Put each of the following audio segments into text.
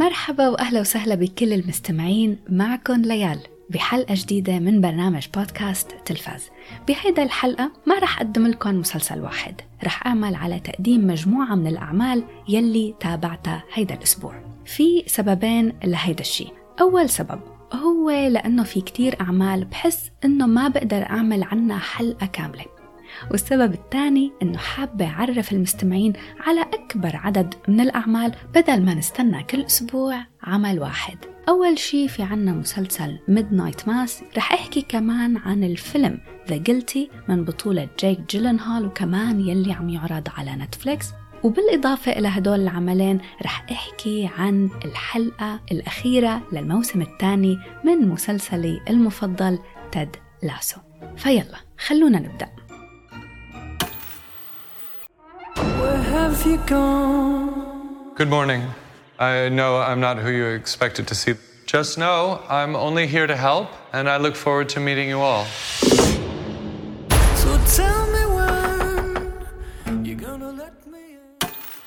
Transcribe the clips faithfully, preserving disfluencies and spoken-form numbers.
مرحبا وأهلا وسهلا بكل المستمعين. معكم ليال بحلقة جديدة من برنامج بودكاست تلفاز. بهيدا الحلقة ما رح أقدم لكم مسلسل واحد، رح أعمل على تقديم مجموعة من الأعمال يلي تابعتها هيدا الأسبوع. في سببين لهيدا الشي. أول سبب هو لأنه في كتير أعمال بحس إنه ما بقدر أعمل عنها حلقة كاملة، والسبب الثاني إنه حابة أعرف المستمعين على أكبر عدد من الأعمال بدل ما نستنى كل أسبوع عمل واحد. أول شي في عنا مسلسل Midnight Mass، رح أحكي كمان عن الفيلم The Guilty من بطولة جيك جيلنهال وكمان يلي عم يعرض على نتفليكس، وبالإضافة إلى هدول العملين رح أحكي عن الحلقة الأخيرة للموسم الثاني من مسلسلي المفضل تيد لاسو. فيلا خلونا نبدأ. Good morning. I know I'm not who you expected to see. Just know I'm only here to help, and I look forward to meeting you all. So tell me when you're gonna let me in.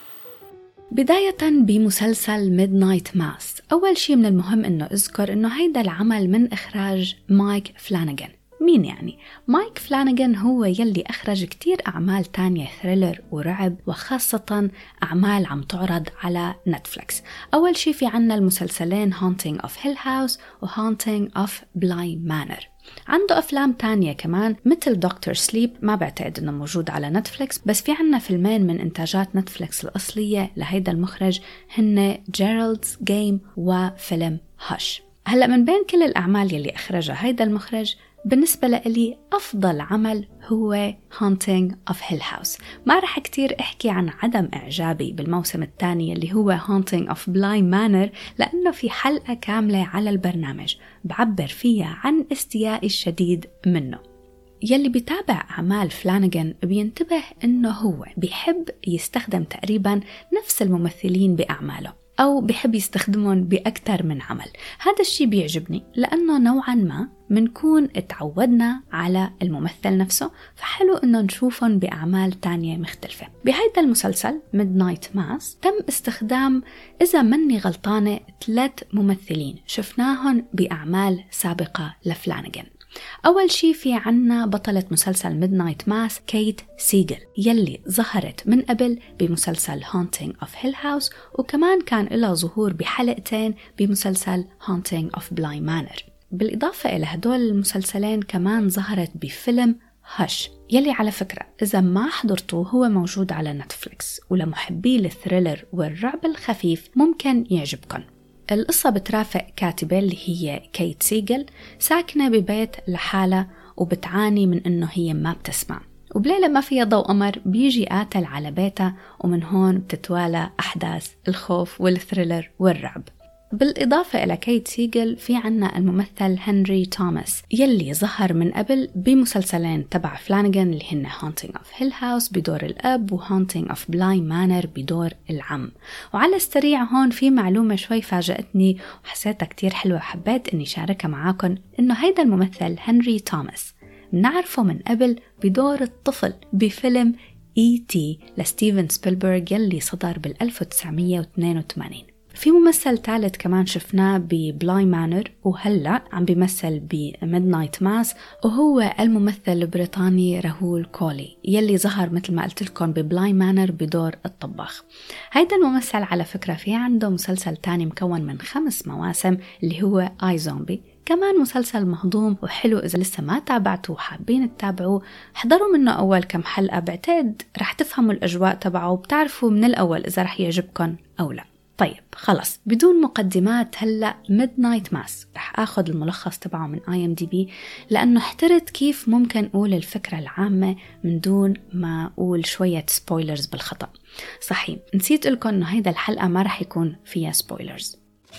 بداية بمسلسل Midnight Mass، أول شيء من المهم إنه أذكر إنه هيدا العمل من إخراج مايك فلانيغان. مين يعني؟ مايك فلانيغان هو يلي أخرج كتير أعمال تانية ثريلر ورعب، وخاصة أعمال عم تعرض على نتفليكس. أول شي في عنا المسلسلين Haunting of Hill House و Haunting of Bly Manor. عنده أفلام تانية كمان مثل دكتور سليب، ما بعتقد إنه موجود على نتفليكس، بس في عنا فيلمين من إنتاجات نتفليكس الأصلية لهيدا المخرج هن جيرالدز جيم وفيلم هاش. هلأ من بين كل الأعمال يلي أخرجها هيدا المخرج، بالنسبة لي أفضل عمل هو Haunting of Hill House. ما رح كتير أحكي عن عدم إعجابي بالموسم الثاني اللي هو Haunting of Bly Manor، لأنه في حلقة كاملة على البرنامج بعبر فيها عن استيائي الشديد منه. يلي بيتابع أعمال فلانيغان بينتبه إنه هو بيحب يستخدم تقريبا نفس الممثلين بأعماله، أو بحب يستخدمهم بأكثر من عمل. هذا الشيء بيعجبني لأنه نوعا ما منكون اتعودنا على الممثل نفسه، فحلو إنه نشوفهم بأعمال تانية مختلفة. بهذا المسلسل Midnight Mass تم استخدام، إذا مني غلطانة، ثلاث ممثلين شفناهم بأعمال سابقة لفلانيغان. أول شي في عنا بطلة مسلسل Midnight Mass كيت سيغل، يلي ظهرت من قبل بمسلسل Haunting of Hill House، وكمان كان لها ظهور بحلقتين بمسلسل Haunting of Bly Manor. بالإضافة إلى هدول المسلسلين كمان ظهرت بفيلم هاش، يلي على فكرة إذا ما حضرتوه هو موجود على نتفليكس، ولمحبي الثريلر والرعب الخفيف ممكن يعجبكم. القصة بترافق كاتبة اللي هي كيت سيغل، ساكنة ببيت لحالة وبتعاني من إنه هي ما بتسمع، وبليلة ما فيها ضوء قمر بيجي قاتل على بيتها، ومن هون بتتوالى أحداث الخوف والثريلر والرعب. بالإضافة إلى كيت سيغل في عنا الممثل هنري توماس، يلي ظهر من قبل بمسلسلين تبع فلانيغان اللي هن Haunting of Hill House بدور الأب و Haunting of Bly Manor بدور العم. وعلى السريع هون في معلومة شوي فاجأتني وحسيتها كتير حلوة، حبيت أني شاركها معاكم، إنه هيدا الممثل هنري توماس بنعرفه من قبل بدور الطفل بفيلم إي تي لستيفن سبيلبرغ يلي صدر بالألف وتسعمية واثنين وثمانين. في ممثل ثالث كمان شفناه ببلاي مانر، وهلأ عم بيمثل بميدنايت ماس، وهو الممثل البريطاني راهول كولي يلي ظهر مثل ما قلت لكم ببلاي مانر بدور الطباخ. هيدا الممثل على فكرة في عنده مسلسل تاني مكون من خمس مواسم اللي هو آي زومبي، كمان مسلسل مهضوم وحلو. إذا لسه ما تابعتوه وحابين تتابعوه احضروا منه أول كم حلقة، بعتقد رح تفهموا الأجواء تبعه وبتعرفوا من الأول إذا رح يعجبكم أو لا. طيب خلص بدون مقدمات، هلأ Midnight Mass رح أخذ الملخص تبعه من آي إم دي بي، لأنه احترت كيف ممكن أقول الفكرة العامة من دون ما أقول شوية سبويلرز بالخطأ. صحيح نسيت لكم أنه هيدا الحلقة ما رح يكون فيها سبويلرز.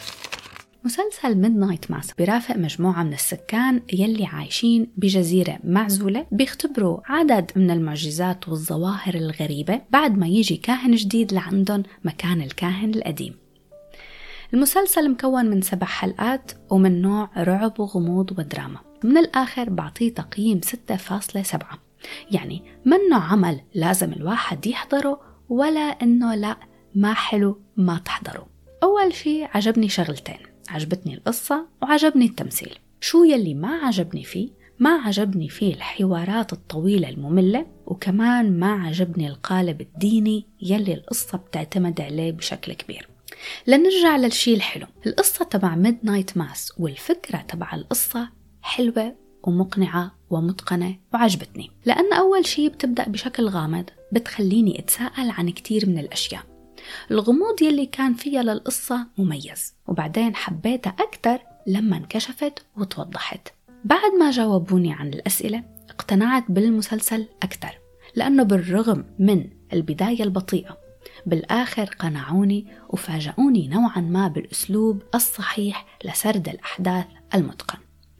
مسلسل Midnight Mass بيرافق مجموعة من السكان يلي عايشين بجزيرة معزولة، بيختبروا عدد من المعجزات والظواهر الغريبة بعد ما يجي كاهن جديد لعندهم مكان الكاهن القديم. المسلسل مكون من سبع حلقات ومن نوع رعب وغموض ودراما. من الآخر بعطيه تقييم ستة فاصلة سبعة، يعني منه عمل لازم الواحد يحضره ولا إنه لا ما حلو ما تحضره. أول شي عجبني شغلتين، عجبتني القصة وعجبني التمثيل. شو يلي ما عجبني فيه؟ ما عجبني فيه الحوارات الطويلة المملة، وكمان ما عجبني القالب الديني يلي القصة بتعتمد عليه بشكل كبير. لنرجع للشي الحلو، القصة تبع ميدنايت ماس والفكرة تبع القصة حلوة ومقنعة ومتقنة وعجبتني، لأن أول شي بتبدأ بشكل غامض بتخليني أتساءل عن كتير من الأشياء. الغموض يلي كان فيها للقصة مميز، وبعدين حبيتها أكتر لما انكشفت وتوضحت. بعد ما جاوبوني عن الأسئلة اقتنعت بالمسلسل أكتر، لأنه بالرغم من البداية البطيئة بالآخر قنعوني وفاجأوني نوعا ما بالأسلوب الصحيح لسرد الأحداث المتقن.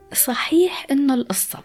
صحيح إنه القصة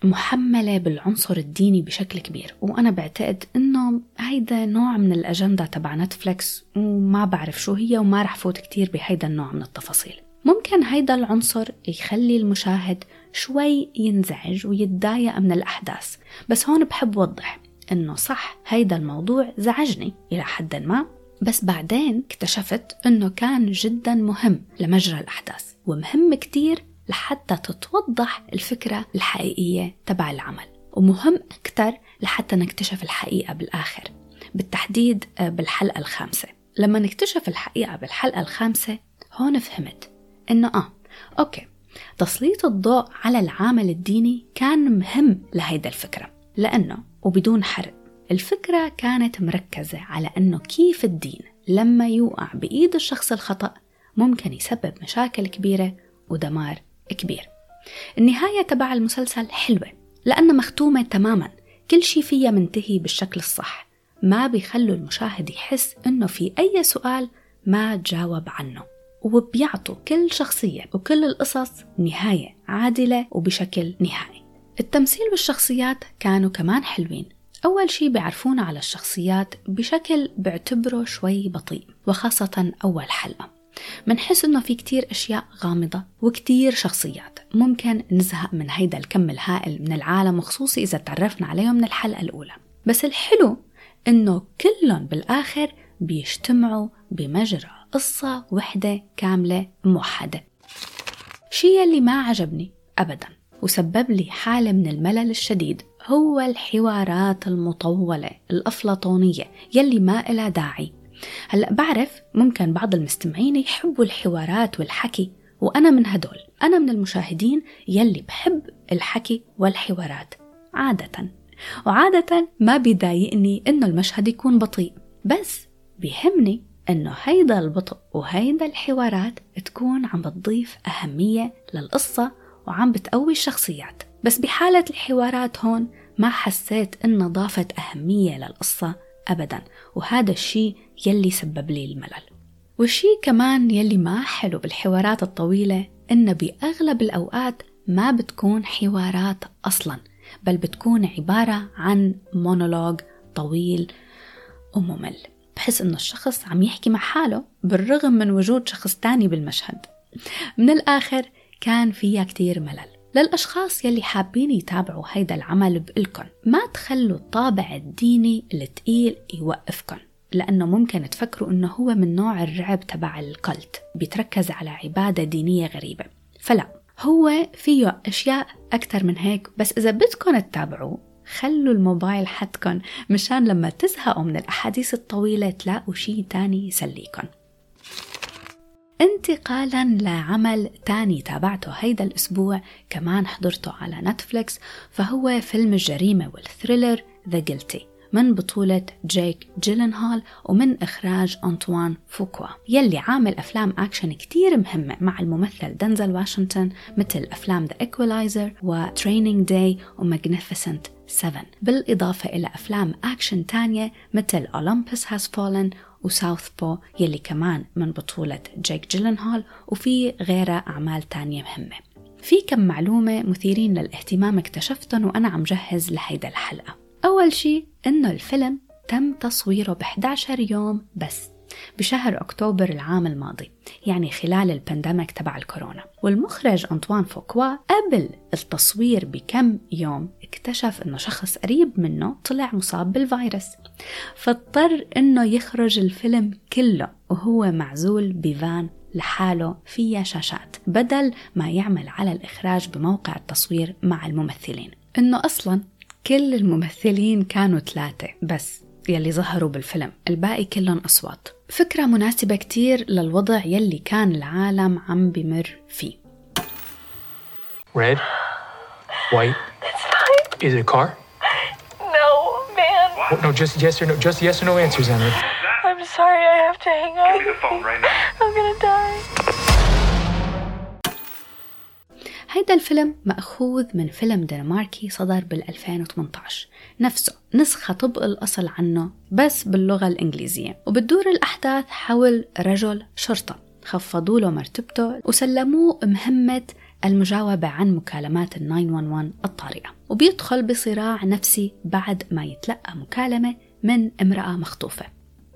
محملة بالعنصر الديني بشكل كبير، وأنا بعتقد إنه هيدا نوع من الأجندة تبع نتفليكس وما بعرف شو هي، وما رح فوت كتير بهيدا النوع من التفاصيل. ممكن هيدا العنصر يخلي المشاهد شوي ينزعج ويتضايق من الأحداث، بس هون بحب وضح إنه صح هيدا الموضوع زعجني إلى حد ما، بس بعدين اكتشفت إنه كان جدا مهم لمجرى الأحداث، ومهم كتير لحتى تتوضح الفكرة الحقيقية تبع العمل، ومهم أكتر لحتى نكتشف الحقيقة بالآخر، بالتحديد بالحلقة الخامسة. لما نكتشف الحقيقة بالحلقة الخامسة هون فهمت إنه آه أوكي تسليط الضوء على العامل الديني كان مهم لهيدا الفكرة، لأنه وبدون حرق الفكرة كانت مركزة على أنه كيف الدين لما يوقع بإيد الشخص الخطأ ممكن يسبب مشاكل كبيرة ودمار كبير. النهاية تبع المسلسل حلوة لأنها مختومة تماما، كل شي فيها منتهي بالشكل الصح، ما بيخلوا المشاهد يحس أنه في أي سؤال ما تجاوب عنه، وبيعطوا كل شخصية وكل القصص نهاية عادلة وبشكل نهائي. التمثيل والشخصيات كانوا كمان حلوين. أول شي بيعرفونا على الشخصيات بشكل بعتبره شوي بطيء، وخاصة أول حلقة منحس إنه في كتير أشياء غامضة وكتير شخصيات، ممكن نزهق من هيدا الكم الهائل من العالم، وخصوصي إذا تعرفنا عليهم من الحلقة الأولى. بس الحلو إنه كلهم بالآخر بيجتمعوا بمجرى قصة وحدة كاملة موحدة. شيء اللي ما عجبني أبداً وسبب لي حالة من الملل الشديد هو الحوارات المطولة الأفلاطونية يلي ما إلها داعي. هلأ بعرف ممكن بعض المستمعين يحبوا الحوارات والحكي، وأنا من هدول، أنا من المشاهدين يلي بحب الحكي والحوارات عادة، وعادة ما بيضايقني إنه المشهد يكون بطيء، بس بيهمني إنه هيدا البطء وهيدا الحوارات تكون عم بتضيف أهمية للقصة وعم بتقوي الشخصيات. بس بحالة الحوارات هون ما حسيت إنه ضافت أهمية للقصة أبداً، وهذا الشيء يلي سبب لي الملل. والشيء كمان يلي ما حلو بالحوارات الطويلة إنه بأغلب الأوقات ما بتكون حوارات أصلاً، بل بتكون عبارة عن مونولوج طويل وممل، بحس إنه الشخص عم يحكي مع حاله بالرغم من وجود شخص تاني بالمشهد. من الآخر كان فيها كتير ملل. للأشخاص يلي حابين يتابعوا هيدا العمل بقلكن ما تخلوا الطابع الديني التقيل يوقفكن، لأنه ممكن تفكروا إنه هو من نوع الرعب تبع الكلت بيتركز على عبادة دينية غريبة، فلا، هو فيه أشياء أكتر من هيك. بس إذا بدكن تتابعوا خلوا الموبايل حدكن مشان لما تزهقوا من الأحاديث الطويلة تلاقوا شيء تاني يسليكن. انتقالاً لعمل تاني تابعته هيدا الأسبوع كمان حضرته على نتفليكس، فهو فيلم الجريمة والثريلر The Guilty من بطولة جيك جيلنهال ومن إخراج أنطوان فوكوا، يلي عامل أفلام أكشن كتير مهمة مع الممثل دنزل واشنطن مثل أفلام The Equalizer و Training Day و Magnificent سفن، بالإضافة إلى أفلام أكشن تانية مثل Olympus Has Fallen وساوث بو يلي كمان من بطولة جيك جيلنهال، وفي غيرها أعمال تانية مهمة. في كم معلومة مثيرين للاهتمام اكتشفتهم وأنا عم جهز لهيدا الحلقة. أول شيء إنه الفيلم تم تصويره ب إحدى عشر يوم بس، بشهر أكتوبر العام الماضي، يعني خلال البانديميك تبع الكورونا. والمخرج أنطوان فوكوا قبل التصوير بكم يوم اكتشف إنه شخص قريب منه طلع مصاب بالفيروس، فاضطر إنه يخرج الفيلم كله وهو معزول بفان لحاله فيها شاشات، بدل ما يعمل على الإخراج بموقع التصوير مع الممثلين. إنه أصلاً كل الممثلين كانوا ثلاثة بس يلي ظهروا بالفيلم، الباقي كلهم أصوات. فكرة مناسبة كتير للوضع يلي كان العالم عم بمر فيه. Red, white. It's fine. Is it a car? No, man. Oh, no, just yes or no. Just yes or no answers, Emily. I'm sorry, I have to hang up. Give me the phone right now. I'm gonna die. هيدا الفيلم مأخوذ من فيلم دنماركي صدر بالألفين وثمانية عشر، نفسه نسخة طبق الأصل عنه بس باللغة الإنجليزية، وبتدور الأحداث حول رجل شرطة خفضوا له مرتبته وسلموه مهمة المجاوبة عن مكالمات ال تسعة واحد واحد الطارئة، وبيدخل بصراع نفسي بعد ما يتلقى مكالمة من امرأة مخطوفة.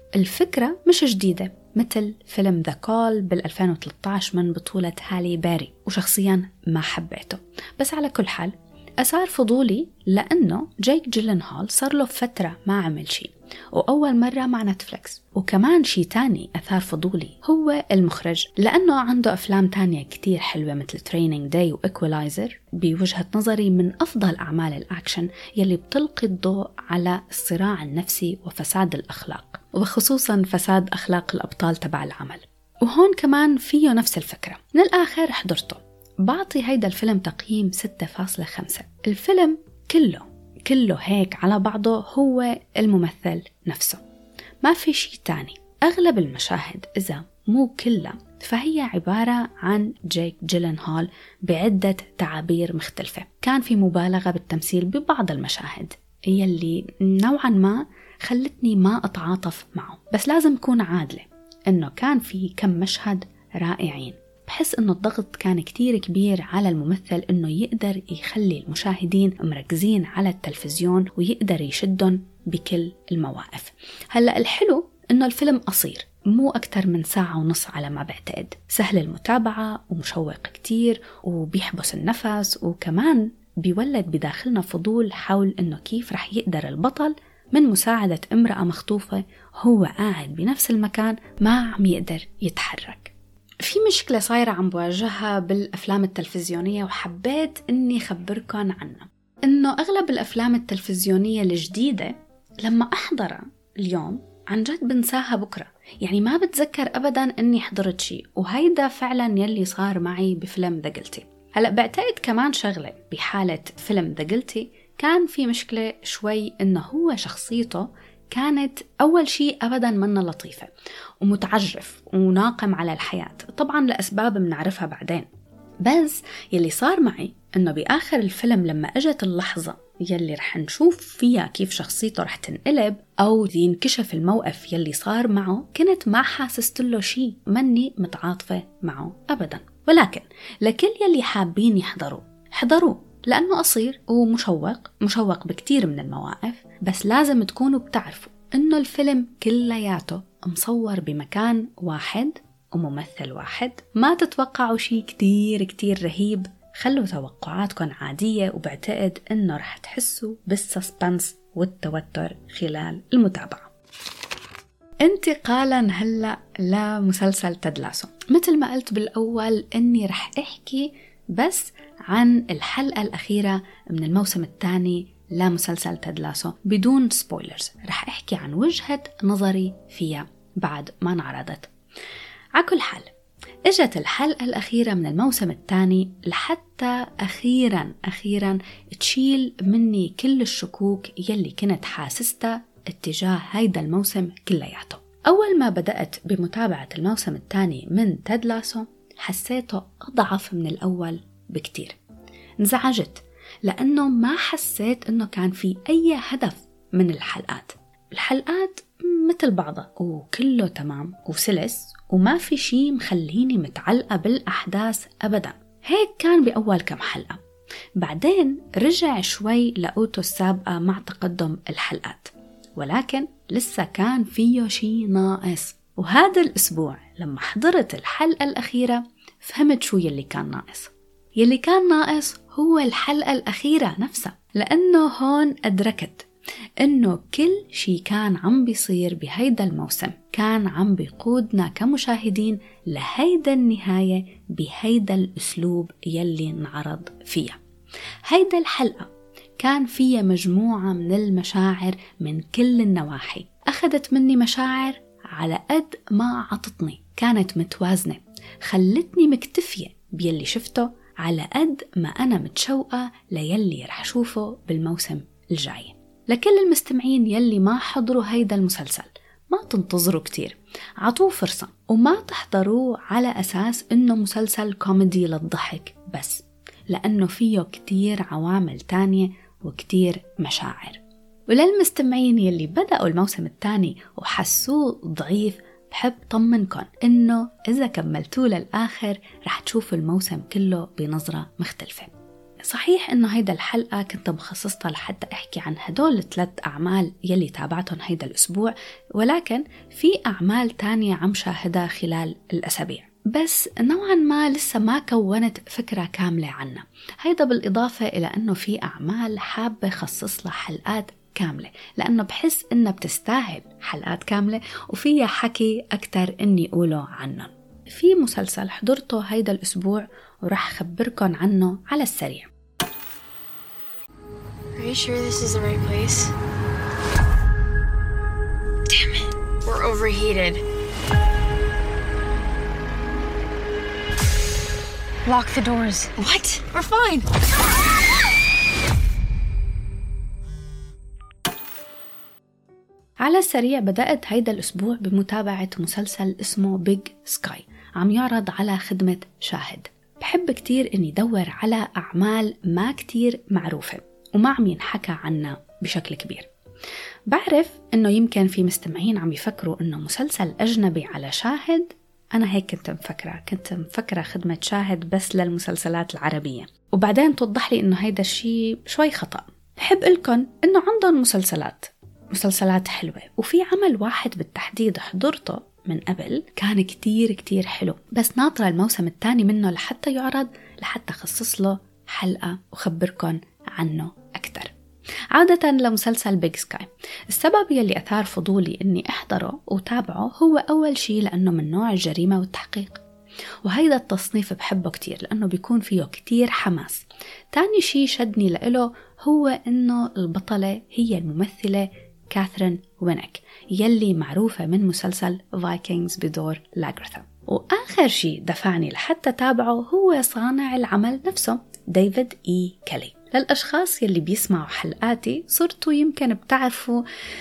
الفكرة مش جديدة، مثل فيلم ذا كول بالألفين وثلاثة عشر من بطولة هالي باري، وشخصيا ما حبيته. بس على كل حال أثار فضولي لأنه جيك جيلنهال صار له فترة ما عمل شيء، وأول مرة مع نتفليكس. وكمان شيء تاني أثار فضولي هو المخرج، لأنه عنده أفلام تانية كتير حلوة مثل ترينينج داي وإكولايزر، بوجهة نظري من أفضل أعمال الأكشن يلي بتلقي الضوء على الصراع النفسي وفساد الأخلاق، وبخصوصا فساد أخلاق الأبطال تبع العمل. وهون كمان فيه نفس الفكرة. من الآخر حضرته، بعطي هيدا الفيلم تقييم ستة فاصلة خمسة. الفيلم كله كله هيك على بعضه هو الممثل نفسه، ما في شيء تاني. أغلب المشاهد إذا مو كلها فهي عبارة عن جيك جيلنهال بعدة تعابير مختلفة. كان في مبالغة بالتمثيل ببعض المشاهد يلي نوعا ما خلتني ما أتعاطف معه، بس لازم أكون عادلة إنه كان في كم مشهد رائعين. بحس إنه الضغط كان كتير كبير على الممثل إنه يقدر يخلي المشاهدين مركزين على التلفزيون ويقدر يشدهم بكل المواقف. هلأ الحلو إنه الفيلم قصير، مو أكتر من ساعة ونص على ما بعتقد، سهل المتابعة ومشوق كتير وبيحبس النفس، وكمان بيولد بداخلنا فضول حول إنه كيف رح يقدر البطل من مساعدة امرأة مخطوفة هو قاعد بنفس المكان ما عم يقدر يتحرك. في مشكلة صايرة عم بواجهها بالأفلام التلفزيونية وحبيت إني خبركن عنها، إنه أغلب الأفلام التلفزيونية الجديدة لما أحضرها اليوم عن جد بنساها بكرة، يعني ما بتذكر أبداً إني حضرت شيء. وهيدا فعلاً يلي صار معي بفيلم ذا جيلتي. هلأ بعتقد كمان شغلة بحالة فيلم ذا جيلتي كان في مشكلة شوي، إنه هو شخصيته كانت أول شيء أبداً منا لطيفة ومتعجرف وناقم على الحياة، طبعاً لأسباب بنعرفها بعدين. بس يلي صار معي إنه بآخر الفيلم لما أجت اللحظة يلي رح نشوف فيها كيف شخصيته رح تنقلب أو ينكشف الموقف يلي صار معه، كنت ما حاسست له شيء، مني متعاطفة معه أبداً. ولكن لكل يلي حابين يحضروا حضروا، لأنه قصير ومشوق مشوق بكتير من المواقف. بس لازم تكونوا بتعرفوا إنه الفيلم كلياته مصور بمكان واحد وممثل واحد، ما تتوقعوا شيء كتير كتير رهيب. خلوا توقعاتكم عادية، وبعتقد إنه رح تحسوا بالسسبنس والتوتر خلال المتابعة. انتقالا هلأ لمسلسل تيد لاسو، مثل ما قلت بالأول إني رح أحكي بس عن الحلقة الأخيرة من الموسم الثاني لمسلسل تيد لاسو بدون سبويلرز. رح أحكي عن وجهة نظري فيها بعد ما انعرضت. على كل حال اجت الحلقة الأخيرة من الموسم الثاني لحتى أخيرا أخيرا تشيل مني كل الشكوك يلي كنت حاسستها اتجاه هيدا الموسم كلياته. أول ما بدأت بمتابعة الموسم الثاني من تيد لاسو حسيته أضعف من الأول بكتير. انزعجت لأنه ما حسيت أنه كان في أي هدف من الحلقات. الحلقات مثل بعضها وكله تمام وسلس، وما في شيء مخليني متعلقة بالأحداث أبدا. هيك كان بأول كم حلقة، بعدين رجع شوي لقوته السابقة مع تقدم الحلقات، ولكن لسه كان فيه شيء ناقص. وهذا الأسبوع لما حضرت الحلقة الأخيرة فهمت شو يلي كان ناقص. يلي كان ناقص هو الحلقة الأخيرة نفسها، لأنه هون أدركت إنه كل شي كان عم بيصير بهيدا الموسم كان عم بيقودنا كمشاهدين لهيدا النهاية بهيدا الأسلوب يلي انعرض فيها. هيدا الحلقة كان فيها مجموعة من المشاعر من كل النواحي، أخذت مني مشاعر على قد ما عطتني، كانت متوازنة، خلتني مكتفية بيلي شفته على قد ما أنا متشوقة ليلي رح شوفه بالموسم الجاي. لكل المستمعين يلي ما حضروا هيدا المسلسل، ما تنتظروا كتير، عطوه فرصة وما تحضروه على أساس إنه مسلسل كوميدي للضحك بس، لأنه فيه كتير عوامل تانية وكتير مشاعر. وللمستمعين يلي بدأوا الموسم الثاني وحسوه ضعيف، بحب طمنكم إنه إذا كملتوه للآخر رح تشوفوا الموسم كله بنظرة مختلفة. صحيح إنه هيدا الحلقة كنت مخصصتها لحتى أحكي عن هدول الثلاث أعمال يلي تابعتهم هيدا الأسبوع، ولكن في أعمال تانية عم شاهدها خلال الأسابيع، بس نوعا ما لسه ما كونت فكرة كاملة عنها. هيدا بالإضافة إلى أنه في أعمال حابة خصص لها حلقات كاملة، لأنه بحس إنها بتستاهل حلقات كاملة وفيها حكي أكتر إني أقوله عنه. في مسلسل حضرته هيدا الأسبوع ورح خبركن عنه على السريع. Are you sure this is the right place? Damn it, we're overheated. Lock the doors. What? We're fine. على السريع بدأت هيدا الأسبوع بمتابعة مسلسل اسمه بيج سكاي، عم يعرض على خدمة شاهد. بحب كتير إني دور على أعمال ما كتير معروفة وما عم ينحكى عنها بشكل كبير. بعرف إنه يمكن في مستمعين عم يفكروا إنه مسلسل أجنبي على شاهد، أنا هيك كنت مفكرة كنت مفكرة خدمة شاهد بس للمسلسلات العربية، وبعدين توضح لي إنه هيدا الشيء شوي خطأ. بحب لكم إنه عندهم مسلسلات مسلسلات حلوة، وفي عمل واحد بالتحديد حضرته من قبل كان كتير كتير حلو، بس ناطرة الموسم الثاني منه لحتى يعرض لحتى خصص له حلقة وخبركن عنه أكتر. عادة لمسلسل بيج سكاي، السبب يلي أثار فضولي إني أحضره وتابعه هو أول شيء لأنه من نوع الجريمة والتحقيق، وهيدا التصنيف بحبه كتير لأنه بيكون فيه كتير حماس. تاني شيء شدني لإله هو إنه البطلة هي الممثلة كاثرين وينك يلي معروفة من مسلسل فايكنجز بدور لاغرثا. وآخر شيء دفعني لحتى تابعه هو صانع العمل نفسه ديفيد إي كيلي. للأشخاص يلي بيسمعوا حلقاتي صرتوا يمكن بتعرفوا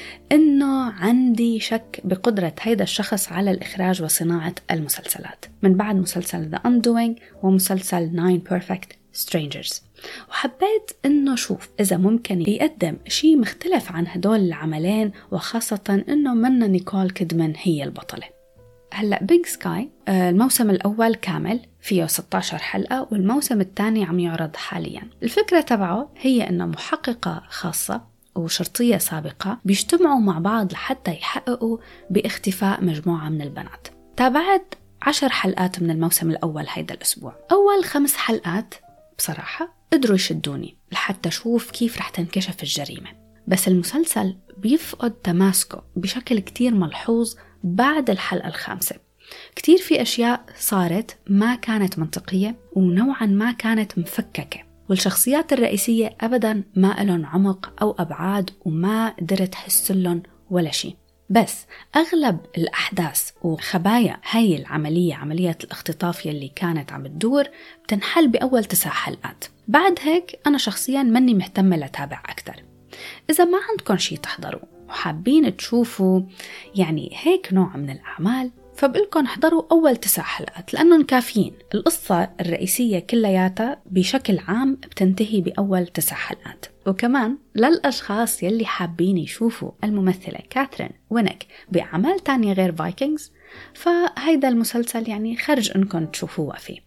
إنه عندي شك بقدرة هيدا الشخص على الإخراج وصناعة المسلسلات من بعد مسلسل The Undoing ومسلسل Nine Perfect Strangers، وحبيت إنه شوف إذا ممكن يقدم شيء مختلف عن هدول العملين، وخاصة إنه منا نيكول كيدمان هي البطلة. هلأ بيج سكاي الموسم الأول كامل فيه ستة عشر حلقة، والموسم الثاني عم يعرض حاليا. الفكرة تبعه هي إنه محققة خاصة وشرطية سابقة بيجتمعوا مع بعض لحتى يحققوا باختفاء مجموعة من البنات. تابعت عشر حلقات من الموسم الأول هيدا الأسبوع. أول خمس حلقات بصراحة قدروا يشدوني لحتى أشوف كيف رح تنكشف الجريمة، بس المسلسل بيفقد تماسكه بشكل كتير ملحوظ بعد الحلقة الخامسة. كتير في أشياء صارت ما كانت منطقية ونوعا ما كانت مفككة، والشخصيات الرئيسية أبدا ما لهم عمق أو أبعاد وما قدرت حس لهم ولا شيء. بس أغلب الأحداث وخبايا هاي العملية، عملية الاختطاف يلي كانت عم تدور، بتنحل بأول تسع حلقات. بعد هيك أنا شخصياً مني مهتمة لتابع أكتر. إذا ما عندكم شي تحضروا وحابين تشوفوا يعني هيك نوع من الأعمال، فبقلكن احضروا أول تسع حلقات لأنهم كافيين. القصة الرئيسية كلياتها بشكل عام بتنتهي بأول تسع حلقات. وكمان للأشخاص يلي حابين يشوفوا الممثلة كاثرين وينك بأعمال تانية غير فايكنجز، فهيدا المسلسل يعني خرج إنكم تشوفوه فيه.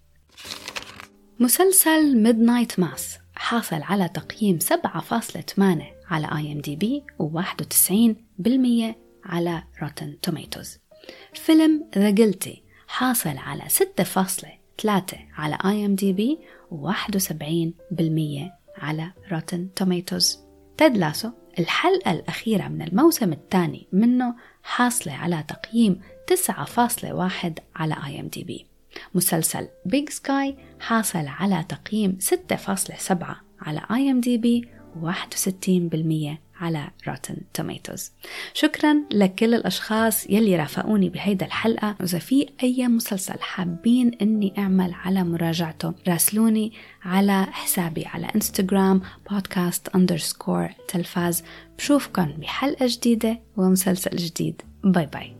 مسلسل ميدنايت ماس حاصل على تقييم سبعة فاصلة ثمانية على آي إم دي بي و واحد وتسعين بالمية على روتن توميتوز. فيلم The Guilty حاصل على ستة فاصلة ثلاثة على آي إم دي بي وواحد وسبعين بالمية على Rotten Tomatoes. تيد لاسو الحلقة الأخيرة من الموسم الثاني منه حاصلة على تقييم تسعة فاصلة واحد على آي إم دي بي. مسلسل Big Sky حاصل على تقييم ستة فاصلة سبعة على آي إم دي بي وواحد وستين بالمية على Rotten Tomatoes. شكرا لكل الأشخاص يلي رافقوني بهيدا الحلقة. وإذا في أي مسلسل حابين أني أعمل على مراجعته راسلوني على حسابي على إنستغرام podcast underscore تلفاز. بشوفكن بحلقة جديدة ومسلسل جديد. باي باي.